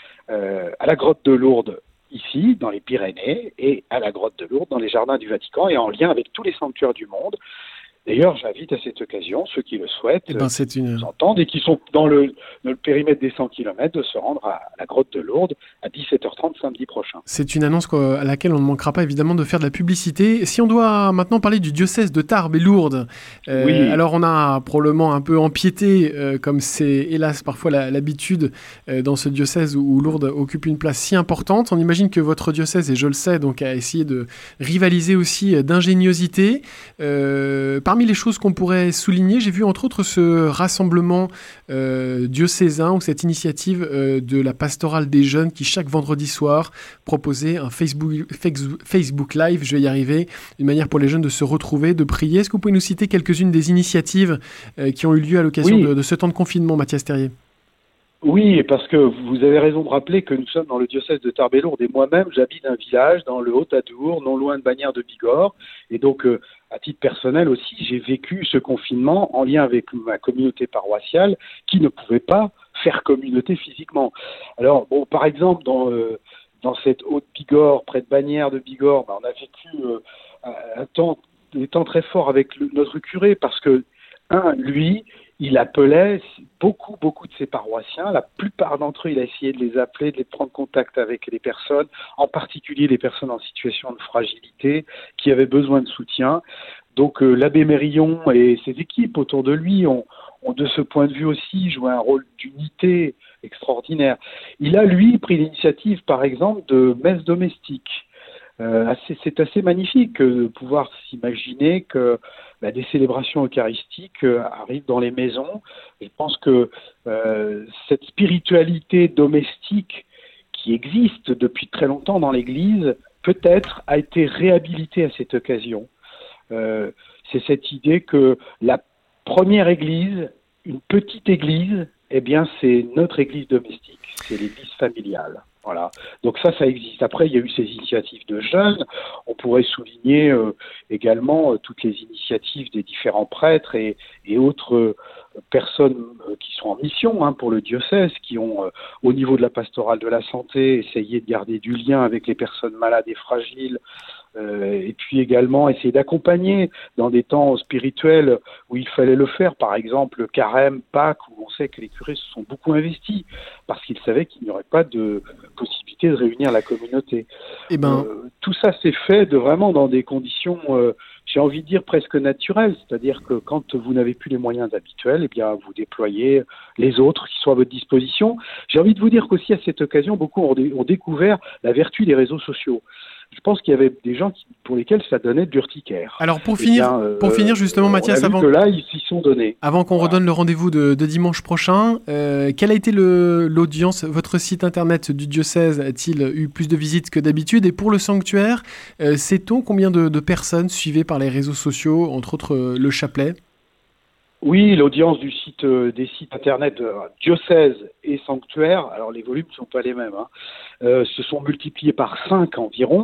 à la grotte de Lourdes, ici, dans les Pyrénées, et à la grotte de Lourdes, dans les jardins du Vatican, et en lien avec tous les sanctuaires du monde. D'ailleurs, j'invite à cette occasion ceux qui le souhaitent, nous entendent et qui sont dans le périmètre des 100 km de se rendre à la grotte de Lourdes à 17h30 samedi prochain. C'est une annonce à laquelle on ne manquera pas évidemment de faire de la publicité. Si on doit maintenant parler du diocèse de Tarbes et Lourdes, alors on a probablement un peu empiété, comme c'est hélas parfois l'habitude dans ce diocèse où Lourdes occupe une place si importante. On imagine que votre diocèse, et je le sais, donc a essayé de rivaliser aussi d'ingéniosité. Parmi les choses qu'on pourrait souligner, j'ai vu entre autres ce rassemblement diocésain ou cette initiative de la pastorale des jeunes qui chaque vendredi soir proposait un Facebook Live, je vais y arriver, une manière pour les jeunes de se retrouver, de prier. Est-ce que vous pouvez nous citer quelques-unes des initiatives qui ont eu lieu à l'occasion de ce temps de confinement, Mathias Terrier ? Oui, parce que vous avez raison de rappeler que nous sommes dans le diocèse de Tarbes et Lourdes et moi-même, j'habite un village dans le Haut-Adour, non loin de Bagnères de Bigorre. Et donc, à titre personnel aussi, j'ai vécu ce confinement en lien avec ma communauté paroissiale qui ne pouvait pas faire communauté physiquement. Alors, bon, par exemple, dans cette Haute-Bigorre, près de Bagnères de Bigorre, on a vécu des temps très forts avec notre curé parce que, lui, il appelait beaucoup de ses paroissiens. La plupart d'entre eux, il a essayé de les appeler, de les prendre contact avec les personnes, en particulier les personnes en situation de fragilité, qui avaient besoin de soutien. Donc l'abbé Mérillon et ses équipes autour de lui ont de ce point de vue aussi joué un rôle d'unité extraordinaire. Il a, lui, pris l'initiative, par exemple, de messes domestiques. C'est assez magnifique de pouvoir s'imaginer que des célébrations eucharistiques arrivent dans les maisons. Je pense que cette spiritualité domestique qui existe depuis très longtemps dans l'Église, peut-être a été réhabilitée à cette occasion. C'est cette idée que la première Église, une petite Église, c'est notre Église domestique, c'est l'Église familiale. Voilà. Donc ça existe. Après, il y a eu ces initiatives de jeunes. On pourrait souligner également toutes les initiatives des différents prêtres et autres personnes qui sont en mission pour le diocèse, qui ont, au niveau de la pastorale de la santé, essayé de garder du lien avec les personnes malades et fragiles, et puis également essayer d'accompagner dans des temps spirituels où il fallait le faire, par exemple Carême, Pâques, où on sait que les curés se sont beaucoup investis parce qu'ils savaient qu'il n'y aurait pas de possibilité de réunir la communauté. Tout ça s'est fait vraiment dans des conditions, j'ai envie de dire presque naturelles, c'est-à-dire que quand vous n'avez plus les moyens habituels, vous déployez les autres qui sont à votre disposition. J'ai envie de vous dire qu'aussi à cette occasion, beaucoup ont découvert la vertu des réseaux sociaux. Je pense qu'il y avait des gens pour lesquels ça donnait de l'urticaire. Alors pour finir justement, Mathias, avant qu'on redonne le rendez-vous de dimanche prochain, quelle a été l'audience? Votre site internet du diocèse a-t-il eu plus de visites que d'habitude? Et pour le sanctuaire, sait-on combien de personnes suivaient par les réseaux sociaux, entre autres le chapelet? Oui, l'audience des sites internet diocèse et sanctuaire, alors les volumes ne sont pas les mêmes, se sont multipliés par 5 environ,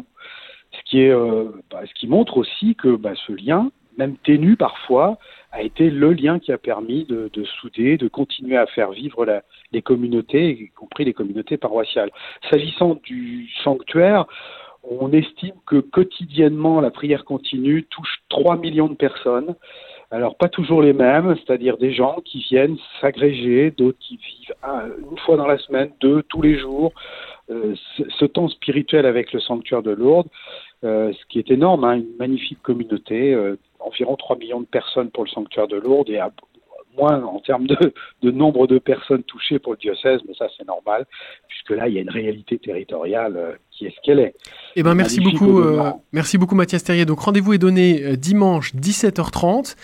ce qui montre aussi que ce lien, même ténu parfois, a été le lien qui a permis de souder, de continuer à faire vivre les communautés, y compris les communautés paroissiales. S'agissant du sanctuaire, on estime que quotidiennement la prière continue touche 3 millions de personnes. Alors pas toujours les mêmes, c'est-à-dire des gens qui viennent s'agréger, d'autres qui vivent une fois dans la semaine, 2 tous les jours, ce temps spirituel avec le sanctuaire de Lourdes, ce qui est énorme, une magnifique communauté, environ 3 millions de personnes pour le sanctuaire de Lourdes et moins en termes de nombre de personnes touchées pour le diocèse, mais ça c'est normal, puisque là il y a une réalité territoriale qui est ce qu'elle est. Merci beaucoup Mathias Terrier. Donc rendez-vous est donné dimanche 17h30.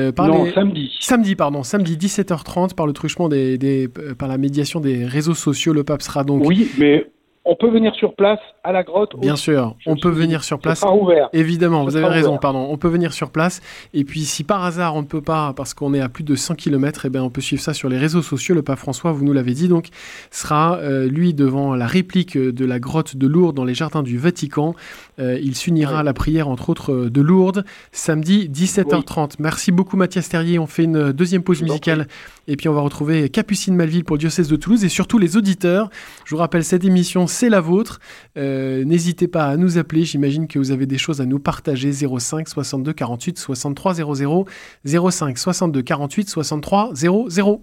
Samedi 17h30 par le truchement par la médiation des réseaux sociaux. Le pape sera donc... Oui, mais... On peut venir sur place à la grotte. Bien sûr, on peut venir sur place. Ça sera ouvert. Évidemment, vous avez raison, on peut venir sur place. Et puis si par hasard on ne peut pas, parce qu'on est à plus de 100 km, on peut suivre ça sur les réseaux sociaux. Le pape François, vous nous l'avez dit, donc sera lui devant la réplique de la grotte de Lourdes dans les jardins du Vatican. Il s'unira à la prière entre autres de Lourdes samedi 17h30. Oui. Merci beaucoup Mathias Terrier. On fait une deuxième pause musicale et puis on va retrouver Capucine Malville pour le diocèse de Toulouse et surtout les auditeurs. Je vous rappelle cette émission c'est la vôtre. N'hésitez pas à nous appeler. J'imagine que vous avez des choses à nous partager. 05 62 48 63 00. 05 62 48 63 00.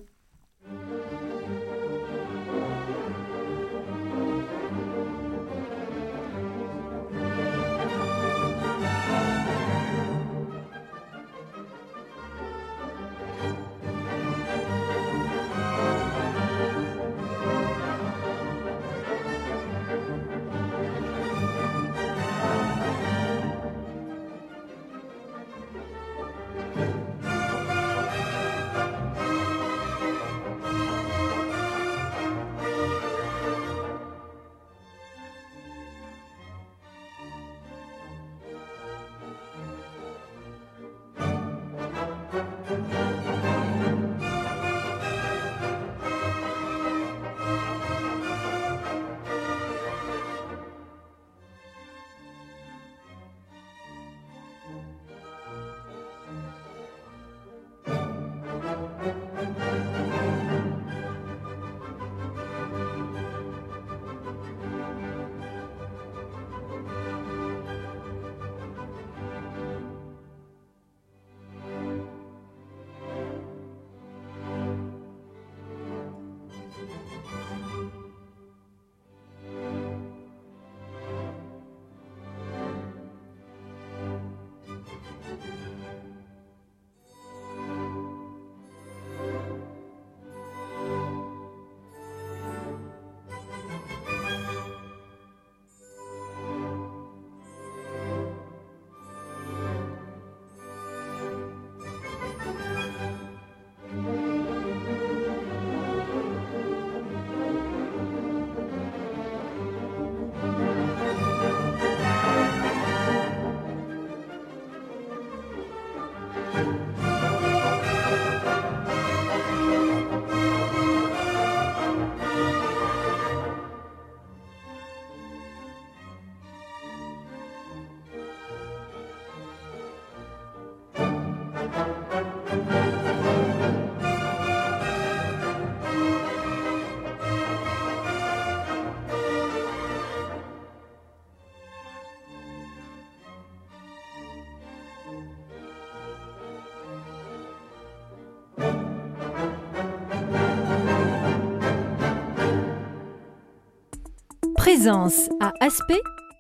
Présence à Aspect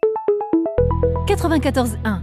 94.1.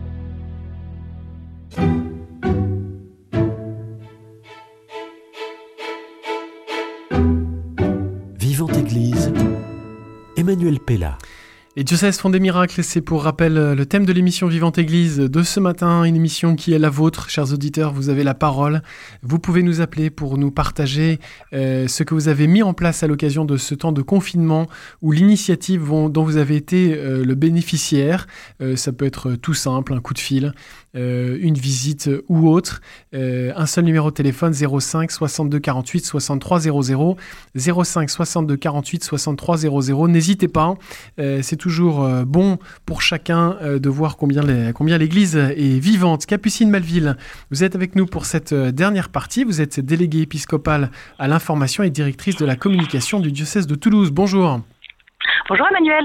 Vivante Église, Emmanuel Pella. Les diocèses font des miracles et c'est pour rappel le thème de l'émission Vivante Église de ce matin, une émission qui est la vôtre. Chers auditeurs, vous avez la parole. Vous pouvez nous appeler pour nous partager ce que vous avez mis en place à l'occasion de ce temps de confinement ou l'initiative dont vous avez été le bénéficiaire. Ça peut être tout simple, un coup de fil, une visite ou autre. Un seul numéro de téléphone, 05 62 48 63 00. 05 62 48 63 00. N'hésitez pas, c'est toujours bon pour chacun de voir combien l'Église est vivante. Capucine Malville, vous êtes avec nous pour cette dernière partie. Vous êtes déléguée épiscopale à l'information et directrice de la communication du diocèse de Toulouse. Bonjour. Bonjour Emmanuel.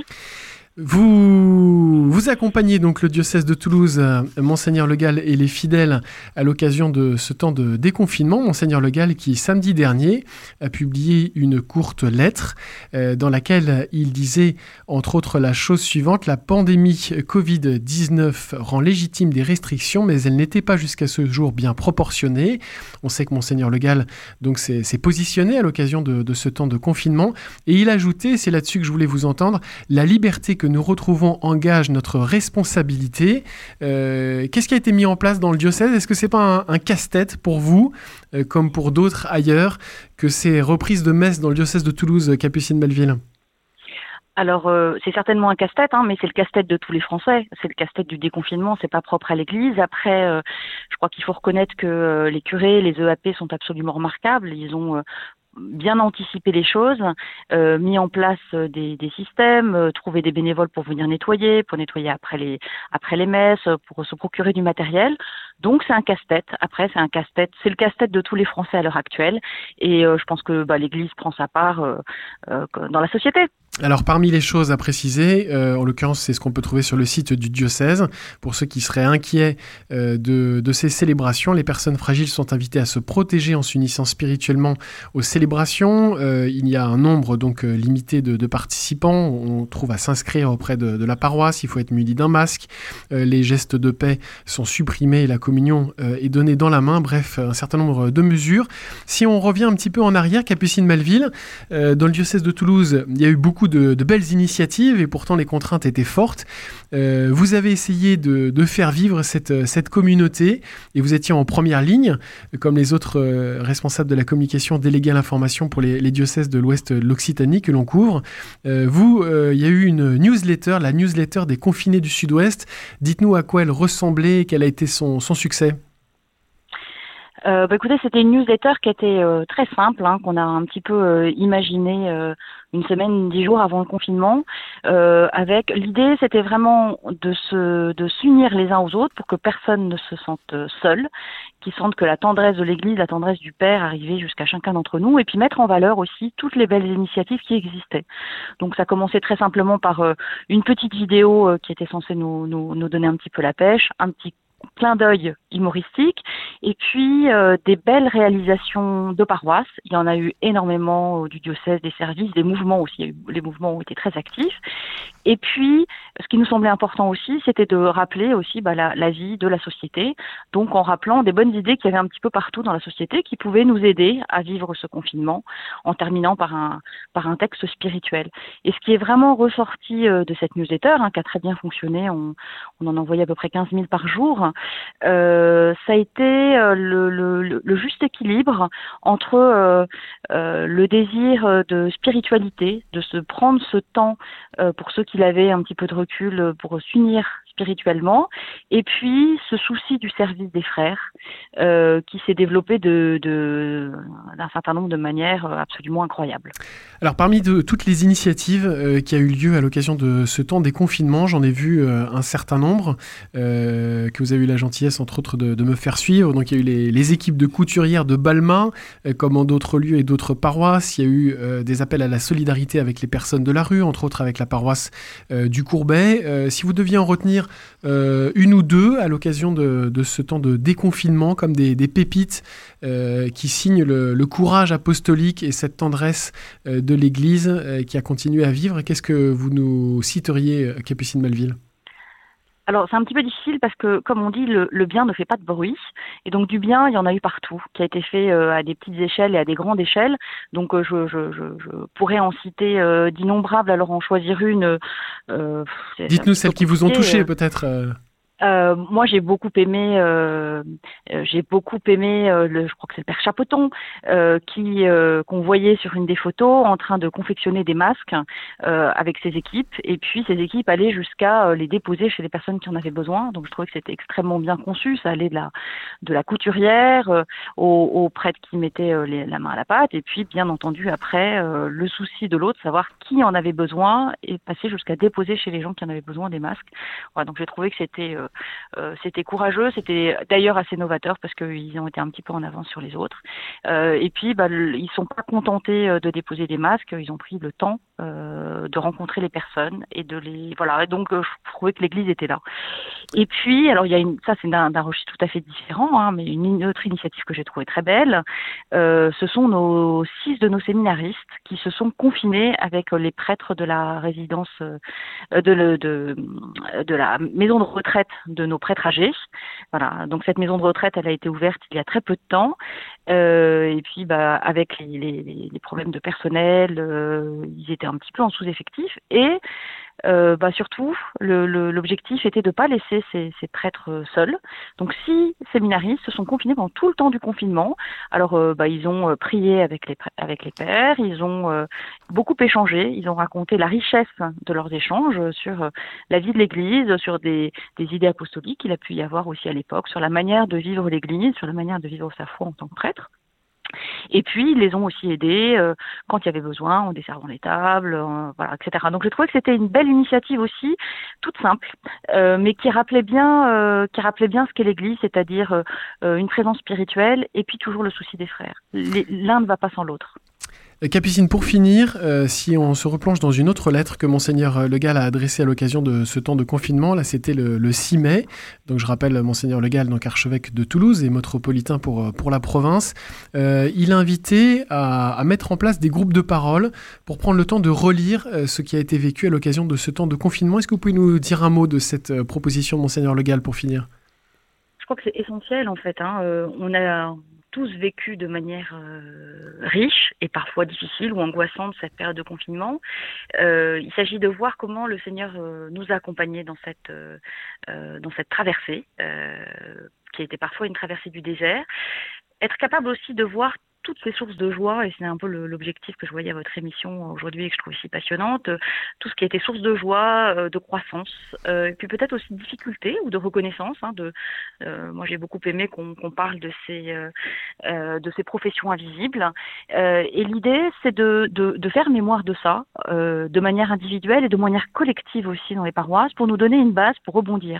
Vous accompagnez donc le diocèse de Toulouse, Monseigneur Le Gall et les fidèles à l'occasion de ce temps de déconfinement. Monseigneur Le Gall qui, samedi dernier, a publié une courte lettre dans laquelle il disait, entre autres, la chose suivante: la pandémie Covid-19 rend légitime des restrictions, mais elle n'était pas jusqu'à ce jour bien proportionnée. On sait que Monseigneur Le Gall donc, s'est positionné à l'occasion de ce temps de confinement, et il a ajouté, c'est là-dessus que je voulais vous entendre, la liberté que nous retrouvons engage notre responsabilité. Qu'est-ce qui a été mis en place dans le diocèse ? Est-ce que c'est pas un casse-tête pour vous, comme pour d'autres ailleurs, que ces reprises de messe dans le diocèse de Toulouse, Capucine Malville ? Alors, c'est certainement un casse-tête, mais c'est le casse-tête de tous les Français. C'est le casse-tête du déconfinement, c'est pas propre à l'Église. Après, je crois qu'il faut reconnaître que les curés, les EAP sont absolument remarquables. Ils ont bien anticipé les choses, mis en place des systèmes, trouvé des bénévoles pour venir nettoyer après les messes, pour se procurer du matériel. Donc c'est un casse-tête. Après, c'est le casse-tête de tous les Français à l'heure actuelle. Et je pense que l'Église prend sa part dans la société. Alors parmi les choses à préciser, en l'occurrence c'est ce qu'on peut trouver sur le site du diocèse, pour ceux qui seraient inquiets de ces célébrations, les personnes fragiles sont invitées à se protéger en s'unissant spirituellement aux célébrations. Il y a un nombre donc limité de participants, on trouve à s'inscrire auprès de la paroisse, il faut être muni d'un masque, les gestes de paix sont supprimés et la communion est donnée dans la main, bref un certain nombre de mesures. Si on revient un petit peu en arrière, Capucine Melville, dans le diocèse de Toulouse, il y a eu beaucoup de belles initiatives et pourtant les contraintes étaient fortes. Vous avez essayé de faire vivre cette communauté et vous étiez en première ligne, comme les autres responsables de la communication délégués à l'information pour les diocèses de l'ouest de l'Occitanie que l'on couvre. Il y a eu une newsletter, la newsletter des confinés du sud-ouest. Dites-nous à quoi elle ressemblait et quel a été son succès. Écoutez, c'était une newsletter qui était très simple, qu'on a un petit peu imaginé une semaine, 10 jours avant le confinement. Avec l'idée, c'était vraiment de s'unir les uns aux autres pour que personne ne se sente seul, qu'ils sentent que la tendresse de l'Église, la tendresse du Père arrivait jusqu'à chacun d'entre nous, et puis mettre en valeur aussi toutes les belles initiatives qui existaient. Donc ça commençait très simplement par une petite vidéo qui était censée nous donner un petit peu la pêche, un petit clin d'œil humoristique, et puis des belles réalisations de paroisse. Il y en a eu énormément du diocèse, des services, des mouvements aussi. Les mouvements ont été très actifs. Et puis, ce qui nous semblait important aussi, c'était de rappeler aussi la vie de la société, donc en rappelant des bonnes idées qu'il y avait un petit peu partout dans la société qui pouvaient nous aider à vivre ce confinement, en terminant par un texte spirituel. Et ce qui est vraiment ressorti de cette newsletter, qui a très bien fonctionné, on en envoyait à peu près 15 000 par jour, ça a été le juste équilibre entre le désir de spiritualité, de se prendre ce temps pour ceux qui avaient un petit peu de recul pour s'unir spirituellement, et puis ce souci du service des frères qui s'est développé d'un certain nombre de manières absolument incroyables. Alors parmi toutes les initiatives qui a eu lieu à l'occasion de ce temps des confinements, j'en ai vu un certain nombre que vous avez eu la gentillesse entre autres de me faire suivre. Donc il y a eu les équipes de couturières de Balma, comme en d'autres lieux et d'autres paroisses. Il y a eu des appels à la solidarité avec les personnes de la rue, entre autres avec la paroisse du Courbet. Si vous deviez en retenir une ou deux à l'occasion de ce temps de déconfinement, comme des pépites qui signent le courage apostolique et cette tendresse de l'Église qui a continué à vivre, qu'est-ce que vous nous citeriez, Capucine Melville ? Alors, c'est un petit peu difficile parce que, comme on dit, le bien ne fait pas de bruit. Et donc, du bien, il y en a eu partout, qui a été fait à des petites échelles et à des grandes échelles. Donc, je pourrais en citer d'innombrables, alors en choisir une. Dites-nous celles qui vous ont touché, peut-être. Moi, j'ai beaucoup aimé, je crois que c'est le Père Chapoton, qu'on voyait sur une des photos en train de confectionner des masques avec ses équipes, et puis ses équipes allaient jusqu'à les déposer chez les personnes qui en avaient besoin. Donc, je trouvais que c'était extrêmement bien conçu. Ça allait de la couturière au prêtre qui mettait la main à la pâte, et puis, bien entendu, après, le souci de l'autre, savoir qui en avait besoin, et passer jusqu'à déposer chez les gens qui en avaient besoin des masques. Voilà, donc, j'ai trouvé que c'était courageux, c'était d'ailleurs assez novateur parce qu'ils ont été un petit peu en avance sur les autres. Et puis, ils sont pas contentés de déposer des masques, ils ont pris le temps de rencontrer les personnes et de les voilà. Et donc, je trouvais que l'Église était là. Et puis, alors ça c'est d'un registre tout à fait différent, mais une autre initiative que j'ai trouvée très belle, ce sont 6 de nos séminaristes qui se sont confinés avec les prêtres de la résidence de la maison de retraite de nos prêtres âgés. Voilà. Donc cette maison de retraite, elle a été ouverte il y a très peu de temps. Et puis avec les problèmes de personnel, ils étaient un petit peu en sous-effectif. Et surtout, l'objectif était de ne pas laisser ces prêtres seuls. Donc 6 séminaristes se sont confinés pendant tout le temps du confinement. Alors ils ont prié avec les pères, ils ont beaucoup échangé, ils ont raconté la richesse de leurs échanges sur la vie de l'Église, sur des idées apostoliques qu'il a pu y avoir aussi à l'époque, sur la manière de vivre l'Église, sur la manière de vivre sa foi en tant que prêtre. Et puis, ils les ont aussi aidés quand il y avait besoin, en desservant les tables, voilà, etc. Donc, je trouvais que c'était une belle initiative aussi, toute simple, mais qui rappelait bien ce qu'est l'Église, c'est-à-dire une présence spirituelle et puis toujours le souci des frères. L'un ne va pas sans l'autre. Capucine, pour finir, si on se replonge dans une autre lettre que Monseigneur Le Gall a adressée à l'occasion de ce temps de confinement, là c'était le 6 mai, donc je rappelle Monseigneur Le Gall, donc archevêque de Toulouse et métropolitain pour la province, il a invité à mettre en place des groupes de parole pour prendre le temps de relire ce qui a été vécu à l'occasion de ce temps de confinement. Est-ce que vous pouvez nous dire un mot de cette proposition, Monseigneur Le Gall, pour finir ? Je crois que c'est essentiel en fait, on a tous vécu de manière riche et parfois difficile ou angoissante cette période de confinement. Il s'agit de voir comment le Seigneur nous a accompagnés dans cette traversée, qui était parfois une traversée du désert. Être capable aussi de voir toutes ces sources de joie, et c'est un peu l'objectif que je voyais à votre émission aujourd'hui et que je trouve si passionnante, tout ce qui était source de joie, de croissance, et puis peut-être aussi de difficulté ou de reconnaissance. Moi j'ai beaucoup aimé qu'on parle de ces professions invisibles, et l'idée c'est de faire mémoire de ça, de manière individuelle et de manière collective aussi dans les paroisses, pour nous donner une base pour rebondir.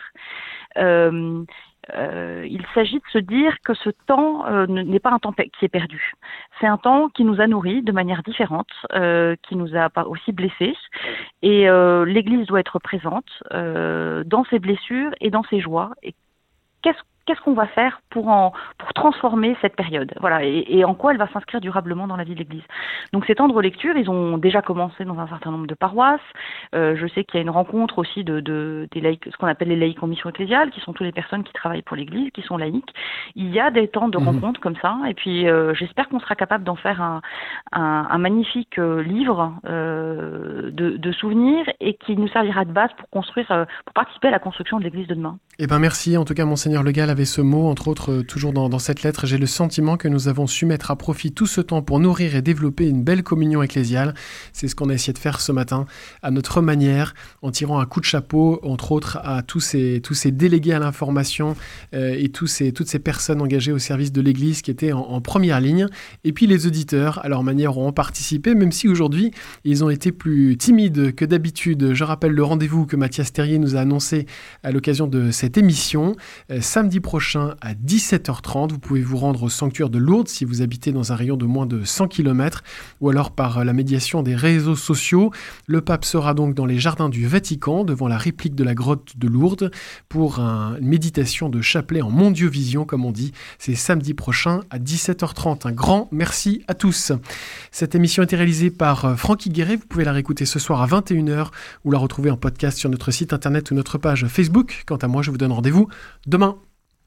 Il s'agit de se dire que ce temps n'est pas un temps qui est perdu. C'est un temps qui nous a nourris de manière différente, qui nous a aussi blessés. Et l'Église doit être présente dans ses blessures et dans ses joies. Et qu'est-ce qu'on va faire pour transformer cette période, voilà, et en quoi elle va s'inscrire durablement dans la vie de l'Église. Donc ces temps de relecture, ils ont déjà commencé dans un certain nombre de paroisses. Je sais qu'il y a une rencontre aussi des laïcs, ce qu'on appelle les laïcs en mission ecclésiale, qui sont toutes les personnes qui travaillent pour l'Église, qui sont laïcs. Il y a des temps de rencontre comme ça, et puis j'espère qu'on sera capable d'en faire un magnifique livre de souvenirs, et qui nous servira de base pour participer à la construction de l'Église de demain. Eh ben merci, en tout cas Monseigneur Le Gall avait ce mot, entre autres, toujours dans cette lettre. J'ai le sentiment que nous avons su mettre à profit tout ce temps pour nourrir et développer une belle communion ecclésiale. C'est ce qu'on a essayé de faire ce matin, à notre manière, en tirant un coup de chapeau, entre autres, à tous ces délégués à l'information et toutes ces personnes engagées au service de l'Église qui étaient en première ligne. Et puis les auditeurs, à leur manière, ont participé, même si aujourd'hui, ils ont été plus timides que d'habitude. Je rappelle le rendez-vous que Mathias Terrier nous a annoncé à l'occasion de cette émission. Samedi prochain à 17h30, vous pouvez vous rendre au sanctuaire de Lourdes si vous habitez dans un rayon de moins de 100 km, ou alors par la médiation des réseaux sociaux. Le pape sera donc dans les jardins du Vatican, devant la réplique de la grotte de Lourdes, pour une méditation de chapelet en mondiovision, comme on dit. C'est samedi prochain à 17h30. Un grand merci à tous. Cette émission a été réalisée par Francky Guéret. Vous pouvez la réécouter ce soir à 21h ou la retrouver en podcast sur notre site internet ou notre page Facebook. Quant à moi, je vous donne rendez-vous demain.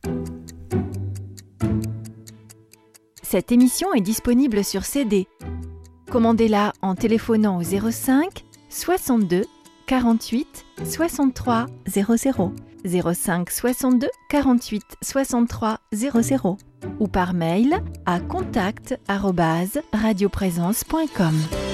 Cette émission est disponible sur CD. Commandez-la en téléphonant au 05 62 48 63 00, 05 62 48 63 00, ou par mail à contact@radioprésence.com.